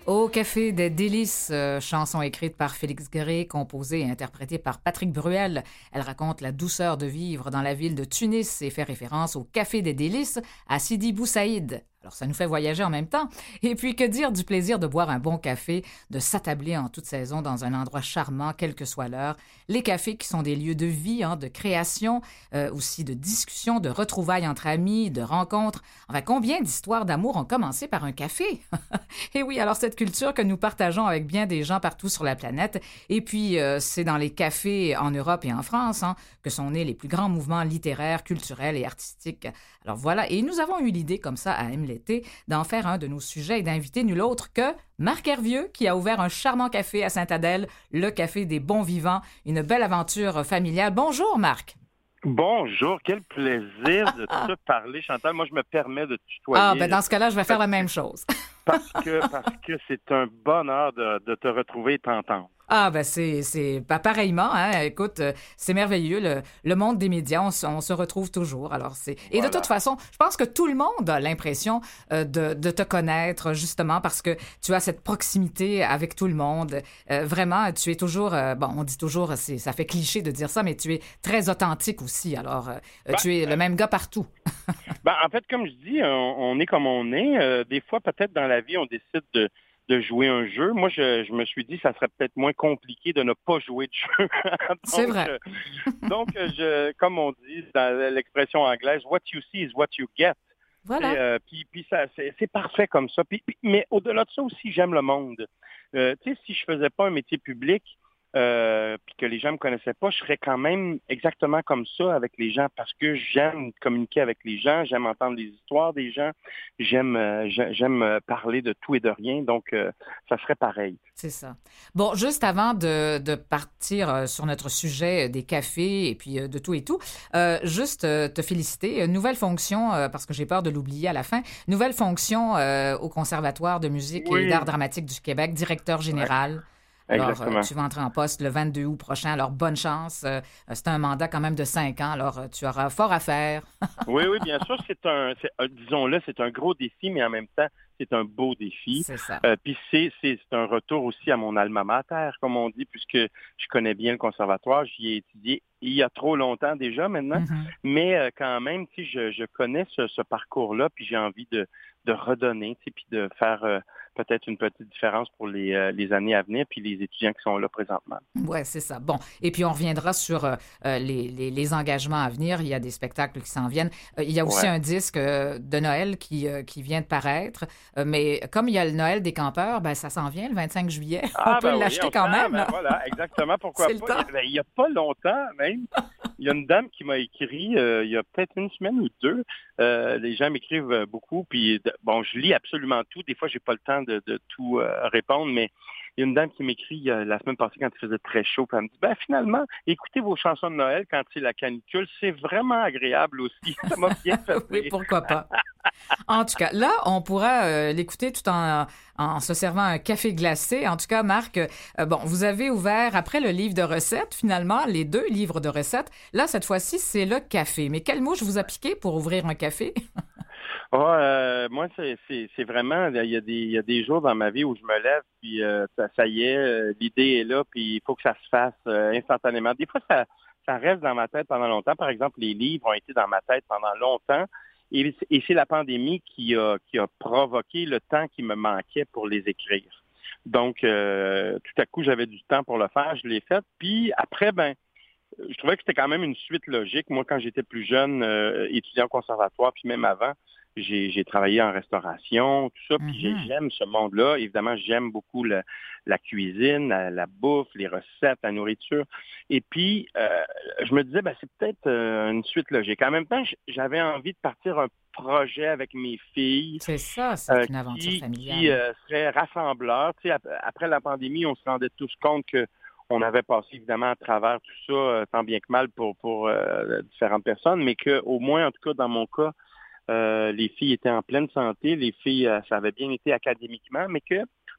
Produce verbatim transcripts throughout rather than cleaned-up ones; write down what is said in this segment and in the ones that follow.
Au Café des Délices, euh, chanson écrite par Félix Gray, composée et interprétée par Patrick Bruel. Elle raconte la douceur de vivre dans la ville de Tunis et fait référence au Café des Délices à Sidi Bou Saïd. Alors, ça nous fait voyager en même temps. Et puis, que dire du plaisir de boire un bon café, de s'attabler en toute saison dans un endroit charmant, quelle que soit l'heure. Les cafés qui sont des lieux de vie, hein, de création, euh, aussi de discussion, de retrouvailles entre amis, de rencontres. Enfin, combien d'histoires d'amour ont commencé par un café? Et oui, alors cette culture que nous partageons avec bien des gens partout sur la planète. Et puis, euh, c'est dans les cafés en Europe et en France hein, que sont nés les plus grands mouvements littéraires, culturels et artistiques. Alors voilà, et nous avons eu l'idée comme ça à M l'été d'en faire un de nos sujets et d'inviter nul autre que Marc Hervieux qui a ouvert un charmant café à Sainte-Adèle, le Café des Bons Vivants, une belle aventure familiale. Bonjour Marc. Bonjour, quel plaisir de te parler, Chantal. Moi, je me permets de te Ah, tutoyer. ben dans ce cas-là, je vais faire la même chose. Parce que parce que c'est un bonheur de, de te retrouver et t'entendre. Ah, ben c'est, c'est ben, pareillement, hein. Écoute, euh, c'est merveilleux. Le, le monde des médias, on, se- on se retrouve toujours. Alors, c'est... Et de Voilà. toute façon, je pense que tout le monde a l'impression euh, de, de te connaître, justement, parce que tu as cette proximité avec tout le monde. Euh, vraiment, tu es toujours, euh, bon, on dit toujours, c'est, ça fait cliché de dire ça, mais tu es très authentique aussi. Alors, euh, Ben, tu es le même gars partout. ben, en fait, comme je dis, on, on est comme on est. Euh, des fois, peut-être dans la vie, on décide de, de jouer un jeu. Moi, je, je me suis dit, ça serait peut-être moins compliqué de ne pas jouer de jeu. C'est donc, vrai. euh, donc, euh, je, comme on dit dans l'expression anglaise, what you see is what you get. Et, Voilà. euh, puis, puis ça, c'est, c'est parfait comme ça. Puis, puis- mais au-delà de ça aussi, j'aime le monde. Euh, tu sais, si je faisais pas un métier public, euh, puis que les gens me connaissaient pas, je serais quand même exactement comme ça avec les gens parce que j'aime communiquer avec les gens, j'aime entendre les histoires des gens, j'aime euh, j'ai- j'aime euh, parler de tout et de rien. Donc, euh, ça serait pareil. C'est ça. Bon, juste avant de, de partir euh, sur notre sujet euh, des cafés et puis euh, de tout et tout, euh, juste euh, te féliciter. Euh, Nouvelle fonction, euh, parce que j'ai peur de l'oublier à la fin, nouvelle fonction euh, au Conservatoire de musique et Oui, d'art dramatique du Québec, directeur ouais, général. Alors, euh, exactement. tu vas entrer en poste le vingt-deux août prochain. Alors, bonne chance. Euh, c'est un mandat quand même de cinq ans. Alors, euh, tu auras fort à faire. Oui, oui, bien sûr, c'est un, c'est, euh, disons-le, c'est un gros défi, mais en même temps, c'est un beau défi. C'est ça. Euh, puis c'est, c'est, c'est un retour aussi à mon alma mater, comme on dit, puisque je connais bien le conservatoire, j'y ai étudié il y a trop longtemps déjà maintenant, Mhm. mais euh, quand même, tu sais, je, je connais ce, ce parcours-là, puis j'ai envie de, de redonner, tu sais, puis de faire euh, peut-être une petite différence pour les, euh, les années à venir, puis les étudiants qui sont là présentement. Ouais, c'est ça. Bon, et puis on reviendra sur euh, euh, les, les, les engagements à venir. Il y a des spectacles qui s'en viennent. Euh, il y a aussi Ouais. un disque euh, de Noël qui, euh, qui vient de paraître. Euh, mais comme il y a le Noël des campeurs, ben ça s'en vient le vingt-cinq juillet. On Ah peut ben oui, l'acheter on quand sent, même, ben là. voilà, exactement, pourquoi C'est le pas. Il y temps. a, ben, il y a pas longtemps même, il y a une dame qui m'a écrit, euh, il y a peut-être une semaine ou deux, euh, les gens m'écrivent euh, beaucoup, puis de- bon, je lis absolument tout, des fois j'ai pas le temps de, de tout euh, répondre, mais il y a une dame qui m'écrit euh, la semaine passée quand il faisait très chaud, puis elle me dit, ben finalement, écoutez vos chansons de Noël quand c'est la canicule, c'est vraiment agréable aussi, ça m'a bien fait Oui, rire. pourquoi pas. En tout cas, là, on pourra euh, l'écouter tout en, en se servant un café glacé. En tout cas, Marc, euh, bon, vous avez ouvert, après le livre de recettes, finalement, les deux livres de recettes. Là, cette fois-ci, c'est le café. Mais quel mot je vous ai piqué pour ouvrir un café? Ah, euh, moi, c'est, c'est, c'est vraiment, il y a des, il y a des jours dans ma vie où je me lève, puis euh, ça, ça y est, euh, l'idée est là, puis il faut que ça se fasse euh, instantanément. Des fois, ça, ça reste dans ma tête pendant longtemps. Par exemple, les livres ont été dans ma tête pendant longtemps, et, et c'est la pandémie qui a, qui a provoqué le temps qui me manquait pour les écrire. Donc, euh, tout à coup, j'avais du temps pour le faire, je l'ai fait, puis après, ben, je trouvais que c'était quand même une suite logique. Moi, quand j'étais plus jeune, euh, étudiant au conservatoire, puis même avant, j'ai, j'ai travaillé en restauration, tout ça, puis j'ai- Mhm. j'aime ce monde-là. Évidemment, j'aime beaucoup le- la cuisine, la, la bouffe, les recettes, la nourriture. Et puis, euh, je me disais, ben, c'est peut-être euh, une suite logique. En même temps, j- j'avais envie de partir un projet avec mes filles C'est ça, euh, c'est une aventure qui, qui familiale. euh, serait rassembleur. Tu sais, ap- après la pandémie, on se rendait tous compte que on avait passé évidemment à travers tout ça, euh, tant bien que mal pour, pour euh, différentes personnes, mais que au moins, en tout cas, dans mon cas, euh, les filles étaient en pleine santé, les filles, euh, ça avait bien été académiquement, mais que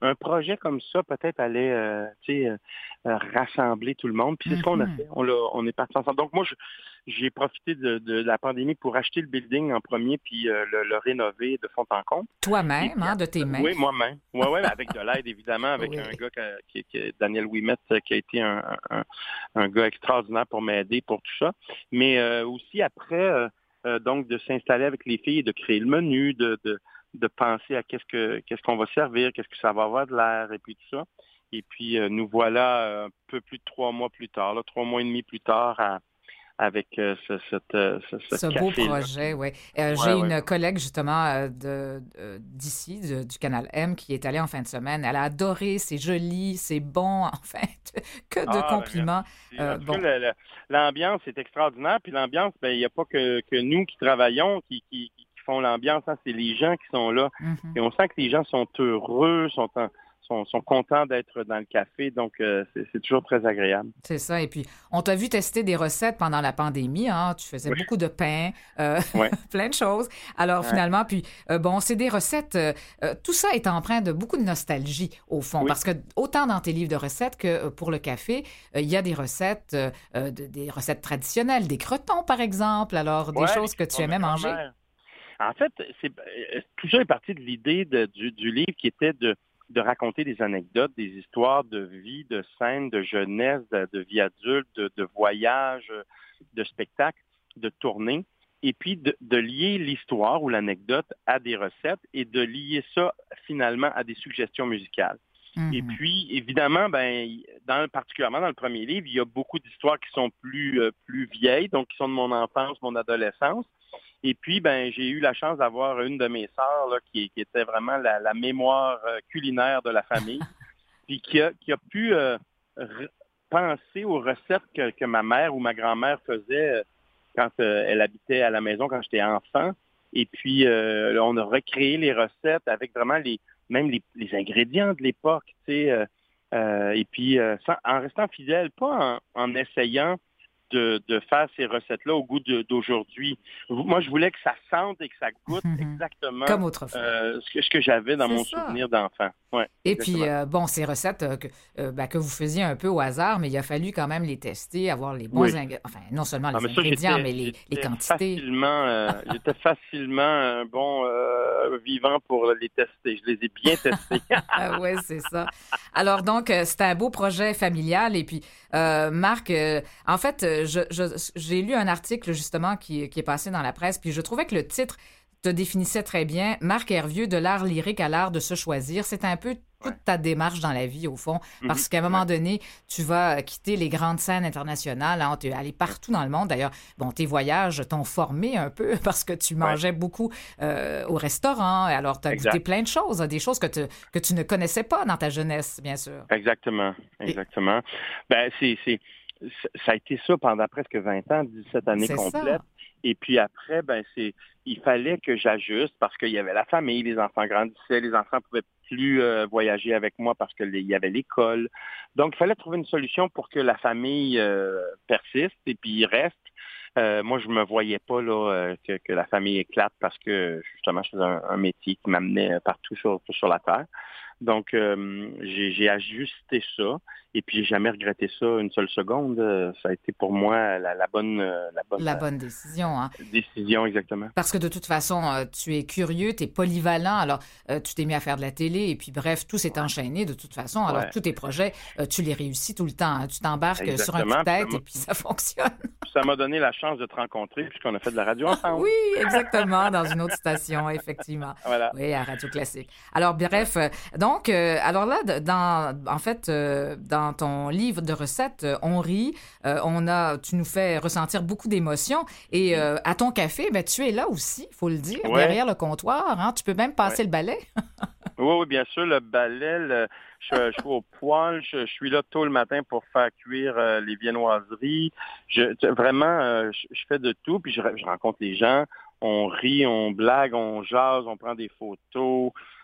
un projet comme ça peut-être allait euh, tu sais, euh, euh, rassembler tout le monde. Puis c'est ce qu'on a Mhm. fait. On, l'a, on est parti ensemble. Donc moi, je, j'ai profité de, de la pandémie pour acheter le building en premier, puis euh, le, le rénover de fond en comble. Et Toi-même, puis hein, de après, tes mains. oui, moi-même. Oui, oui, avec de l'aide, évidemment, avec Oui. un gars qui, qui, qui Daniel Ouimet, qui a été un, un, un gars extraordinaire pour m'aider pour tout ça. Mais euh, aussi après, euh, euh, donc, de s'installer avec les filles, de créer le menu, de, de, de penser à qu'est-ce que qu'est-ce qu'on va servir, qu'est-ce que ça va avoir de l'air, et puis tout ça. Et puis, euh, nous voilà euh, un peu plus de trois mois plus tard, là, trois mois et demi plus tard, à, avec euh, ce, cette, euh, ce, ce Ce beau café-là. projet, oui. Euh, Ouais, j'ai ouais, une vraiment. collègue, justement, euh, de, de- d'ici, de- du Canal M, qui est allée en fin de semaine. Elle a adoré, c'est joli, c'est bon, enfin, que de Ah, ben compliments. merci. En Euh, tout cas, bon, le- le- l'ambiance est extraordinaire. Puis l'ambiance, ben, il n'y a pas que, que nous qui travaillons, qui, qui, qui font l'ambiance, hein. C'est les gens qui sont là. mhm. Et on sent que les gens sont heureux, sont, en- sont, sont contents d'être dans le café. Donc, euh, c'est, c'est toujours très agréable. C'est ça. Et puis, on t'a vu tester des recettes pendant la pandémie, hein. Tu faisais Oui, beaucoup de pain, euh, oui, plein de choses. Alors, ouais. finalement, puis, euh, bon, c'est des recettes. Euh, euh, tout ça est empreint de beaucoup de nostalgie, au fond, Oui, parce que autant dans tes livres de recettes que euh, pour le café, euh, il y a des recettes, euh, euh, de- des recettes traditionnelles, des crotons, par exemple. Alors, des ouais, les choses que tu crotons de ma aimais manger. grand-mère. En fait, c'est euh, tout ça est parti de l'idée de- du, du livre qui était de, de raconter des anecdotes, des histoires de vie, de scènes, de jeunesse, de, de vie adulte, de, de voyages, de spectacles, de tournées, et puis de, de lier l'histoire ou l'anecdote à des recettes et de lier ça finalement à des suggestions musicales. Et Mhm. puis, évidemment, ben, dans, particulièrement dans le premier livre, il y a beaucoup d'histoires qui sont plus, euh, plus vieilles, donc qui sont de mon enfance, mon adolescence. Et puis, ben, j'ai eu la chance d'avoir une de mes sœurs là, qui, qui était vraiment la, la mémoire euh, culinaire de la famille, puis qui a, qui a pu euh, re- penser aux recettes que, que ma mère ou ma grand-mère faisait euh, quand euh, elle habitait à la maison, quand j'étais enfant. Et puis, euh, on a recréé les recettes avec vraiment les même les, les ingrédients de l'époque, tu sais. Euh, euh, et puis, euh, sans- en restant fidèle, pas en, en essayant de, de faire ces recettes-là au goût de- d'aujourd'hui. Moi, je voulais que ça sente et que ça goûte exactement Comme autrefois. euh, ce que, ce que j'avais dans C'est mon ça. souvenir d'enfant. Oui, Et puis, exactement. euh, bon, ces recettes euh, que, euh, ben, que vous faisiez un peu au hasard, mais il a fallu quand même les tester, avoir les bons Oui. ingrédients, enfin, non seulement Ah, les mais ça, ingrédients, j'étais, mais les, les j'étais quantités. facilement, euh, j'étais facilement un bon euh, vivant pour les tester. Je les ai bien testés. Ah ouais, c'est ça. Alors donc, euh, c'était un beau projet familial. Et puis, euh, Marc, euh, en fait, euh, je, je- j'ai lu un article justement qui, qui est passé dans la presse, puis je trouvais que le titre te définissait très bien. Marc Hervieux, de l'art lyrique à l'art de se choisir. C'est un peu Ouais. toute ta démarche dans la vie, au fond, Mhm. parce qu'à un Ouais. moment donné, tu vas quitter les grandes scènes internationales, hein, tu es allé partout dans le monde. D'ailleurs, bon, tes voyages t'ont formé un peu parce que tu Ouais. mangeais beaucoup euh, au restaurant. Alors, tu as goûté Exact. plein de choses, hein, des choses que tu, que tu ne connaissais pas dans ta jeunesse, bien sûr. Exactement. Et Exactement. Ben, c'est, c'est, ça a été ça pendant presque vingt ans, dix-sept années c'est complètes. ça. Et puis après, ben, c'est, il fallait que j'ajuste parce qu'il y avait la famille, les enfants grandissaient, les enfants pouvaient plus euh, voyager avec moi parce qu'il y avait l'école. Donc, il fallait trouver une solution pour que la famille euh, persiste et puis reste. Euh, moi, je me voyais pas là euh, que, que la famille éclate parce que justement, je faisais un, un métier qui m'amenait partout sur, sur la terre. Donc, euh, j'ai, j'ai ajusté ça et puis j'ai jamais regretté ça une seule seconde. Euh, Ça a été pour moi la, la bonne, euh, la bonne La bonne décision, hein. euh, décision exactement. Parce que de toute façon, euh, tu es curieux, tu es polyvalent, alors euh, tu t'es mis à faire de la télé, et puis bref, tout s'est enchaîné de toute façon. Alors Ouais, tous tes projets, euh, tu les réussis tout le temps, hein. Tu t'embarques sur un coup de exactement. Puis ça tête m'a, et puis ça fonctionne. ça m'a donné la chance de te rencontrer puisqu'on a fait de la radio ensemble. Oui, exactement, dans une autre station, effectivement. Voilà. Oui, à Radio Classique. Alors, Ouais. bref, euh, donc, euh, alors là, de- dans, en fait, euh, dans ton livre de recettes, euh, on rit, euh, on a, tu nous fais ressentir beaucoup d'émotions. Et euh, à ton café, ben, tu es là aussi, il faut le dire, Ouais, derrière le comptoir, hein. Tu peux même ouais. passer le balai. Oui, oui, bien sûr, le balai, le- je, je suis au poêle, je, je suis là tôt le matin pour faire cuire euh, les viennoiseries. Je, tu- vraiment, euh, je, je fais de tout, puis je, je rencontre les gens, on rit, on blague, on jase, on prend des photos.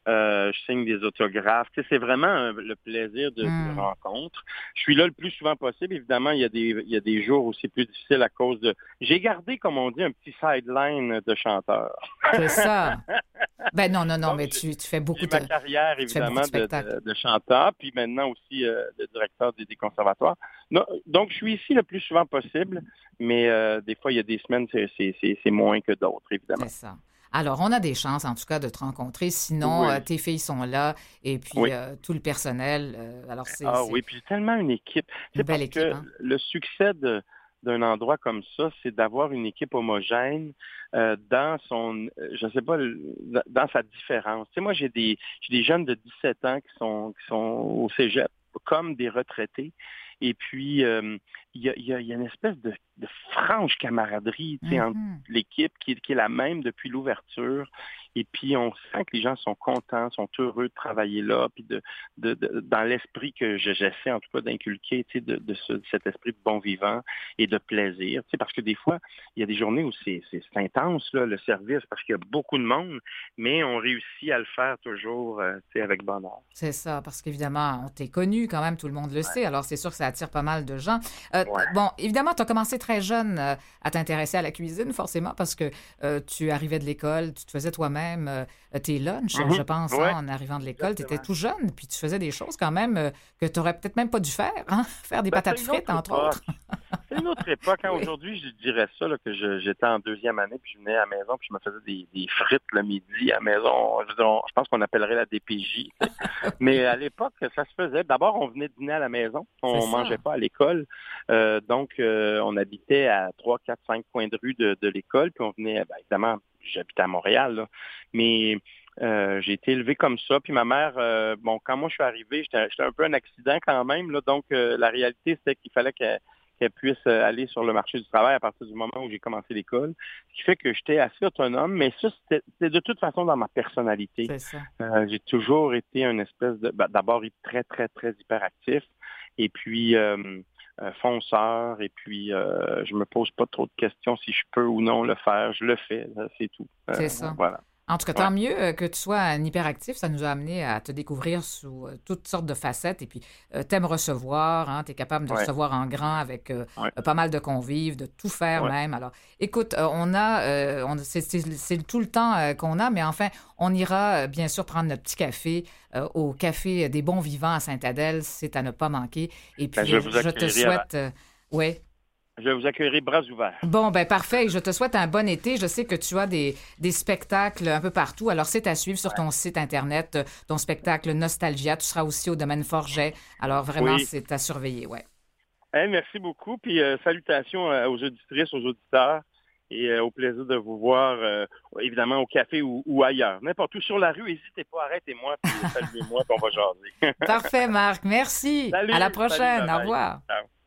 Euh, je signe des autographes. Tu sais, c'est vraiment un- le plaisir de, de Hmm. rencontre. Je suis là le plus souvent possible. Évidemment, il y a des, il y a des jours aussi plus difficiles à cause de... J'ai gardé, comme on dit, un petit sideline de chanteur. C'est ça. Ben non, non, non, Donc, mais j'ai tu, tu fais beaucoup j'ai de, ma carrière, tu fais beaucoup de évidemment, de, spectacles. de, de chanteur, puis maintenant aussi euh, de directeur des, des conservatoires. Non, donc, je suis ici le plus souvent possible, mais euh, des fois, il y a des semaines, c'est c'est- c'est- c'est moins que d'autres, C'est évidemment. ça. Alors, on a des chances, en tout cas, de te rencontrer. Sinon, euh, Oui, tes filles sont là et puis oui. euh, tout le personnel. euh, alors, c'est Ah c'est oui, puis j'ai tellement une équipe. Tu une sais, belle parce équipe, que hein? le succès de- d'un endroit comme ça, c'est d'avoir une équipe homogène euh, dans son, euh, je sais pas, le- dans sa différence. Tu sais, moi, j'ai des, j'ai des jeunes de dix-sept ans qui sont, qui sont au cégep, comme des retraités. Et puis, euh, il y a, il y a- il y a une espèce de, de franche camaraderie, tu sais, entre Mhm. l'équipe qui, est- qui est la même depuis l'ouverture. Et puis, on sent que les gens sont contents, sont heureux de travailler là, puis de, de, de- dans l'esprit que je- j'essaie en tout cas d'inculquer, tu sais, de, de ce- cet esprit de bon vivant et de plaisir. Tu sais, parce que des fois, il y a des journées où c'est c'est- c'est intense, là, le service, parce qu'il y a beaucoup de monde, mais on réussit à le faire toujours, euh, tu sais, avec bonheur. C'est ça, parce qu'évidemment, on t'est connu quand même, tout le monde le Ouais. sait. Alors, c'est sûr que ça attire pas mal de gens. Euh, Ouais. bon, évidemment, tu as commencé très jeune euh, à t'intéresser à la cuisine, forcément, parce que euh, tu arrivais de l'école, tu te faisais toi-même euh, tes lunchs, je Mhm. pense, Ouais, hein, en arrivant de l'école. Tu étais exactement. tout jeune, puis tu faisais des choses quand même euh, que tu n'aurais peut-être même pas dû faire, hein? Faire des Ben, patates c'est une frites, autre entre époque. autres. C'est une autre époque. Hein. Oui, Aujourd'hui, je dirais ça, là, que je- j'étais en deuxième année, puis je venais à la maison, puis je me faisais des, des frites le midi à la maison. Je, veux dire, on- je pense qu'on appellerait la D P J. Tu sais. Mais à l'époque, ça se faisait. D'abord, on venait dîner à la maison. c'est On mangeait ça. pas à l'école. Euh, donc, euh, on habitait à trois, quatre, cinq coins de rue de, de l'école, puis on venait, ben, évidemment, j'habitais à Montréal, là. Mais euh, j'ai été élevé comme ça. Puis ma mère, euh, bon, quand moi je suis arrivé, j'étais j'étais un peu un accident quand même, là. Donc, euh, la réalité, c'était qu'il fallait qu'elle qu'elle puisse euh, aller sur le marché du travail à partir du moment où j'ai commencé l'école. Ce qui fait que j'étais assez autonome, mais ça, c'était c'était de toute façon dans ma personnalité. C'est ça. Euh, j'ai toujours été une espèce de... ben, d'abord, très, très, très hyperactif. Et puis... euh, euh, fonceur, et puis euh, je me pose pas trop de questions si je peux ou non le faire. Je le fais, là, c'est tout. Euh, C'est ça. voilà. En tout cas, Ouais. tant mieux euh, que tu sois un hyperactif. Ça nous a amené à te découvrir sous euh, toutes sortes de facettes. Et puis, euh, t'aimes recevoir, hein, t'es capable de Ouais. recevoir en grand avec euh, Ouais. euh, pas mal de convives, de tout faire Ouais. même. Alors, écoute, euh, on a, euh, on, c'est, c'est- c'est tout le temps euh, qu'on a, mais enfin, on ira euh, bien sûr prendre notre petit café euh, au Café des Bons Vivants à Sainte-Adèle. C'est à ne pas manquer. Et Ben, puis, je euh, vous je te accueillerai à- souhaite, euh, ouais. je vous accueillerai bras ouverts. Bon, ben parfait. Je te souhaite un bon été. Je sais que tu as des, des spectacles un peu partout. Alors, c'est à suivre sur ton site Internet, euh, ton spectacle Nostalgia. Tu seras aussi au domaine Forget. Alors, vraiment, Oui. c'est à surveiller, ouais. Hey, merci beaucoup. Puis euh, salutations euh, aux auditrices, aux auditeurs. Et euh, au plaisir de vous voir, euh, évidemment, au café ou, ou ailleurs. N'importe où sur la rue, n'hésitez pas, arrêtez-moi, puis saluez-moi, puis on va jaser. Parfait, Marc. Merci. À la Salut, salut, prochaine. bye Au bye. revoir. Ciao.